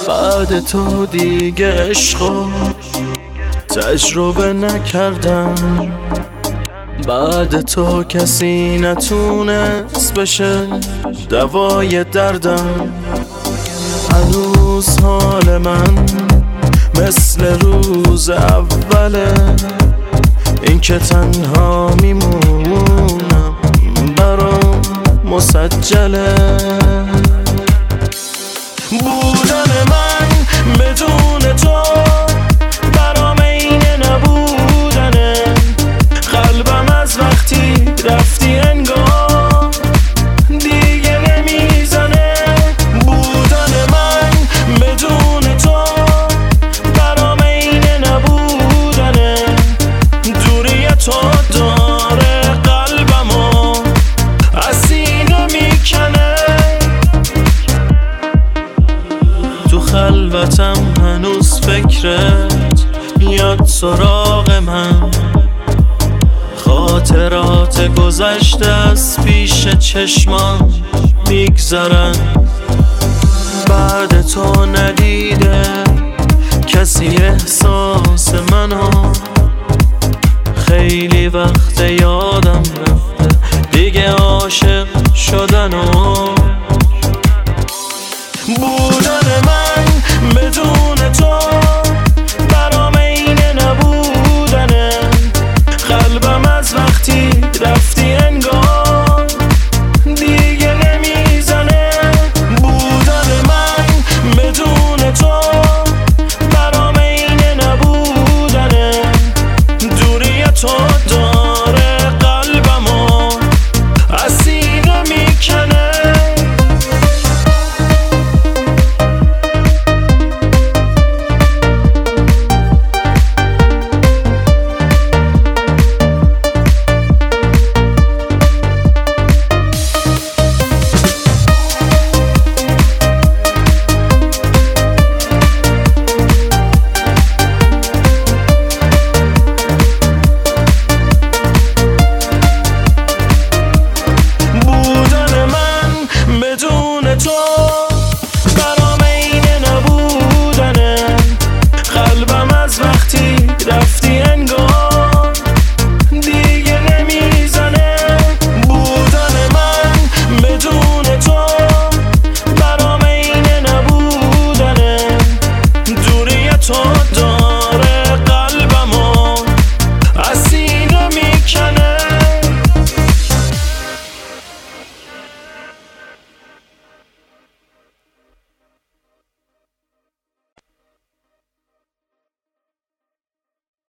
بعد تو دیگه عشقو تجربه نکردم، بعد تو کسی نتونست بشه دوای دردم. هنوز حال من مثل روز اوله، این که تنها میمونم برام مسجله. بودن من بدون تو برام عین نبودنه، قلبم از وقتی رفتی انگار دیگه نمیزنه. بودن من بدون تو برام عین نبودنه، دوری تو داره قلبمو از سینه میکنه. تو خلوتم هنوز فکرت میاد سراغ من، خاطرات گذشته از پیش چشمام میگذرن. بعد تو ندیده کسی احساس منو، خیلی وقت یادم رفته دیگه عاشق شدنو. بودن من بدون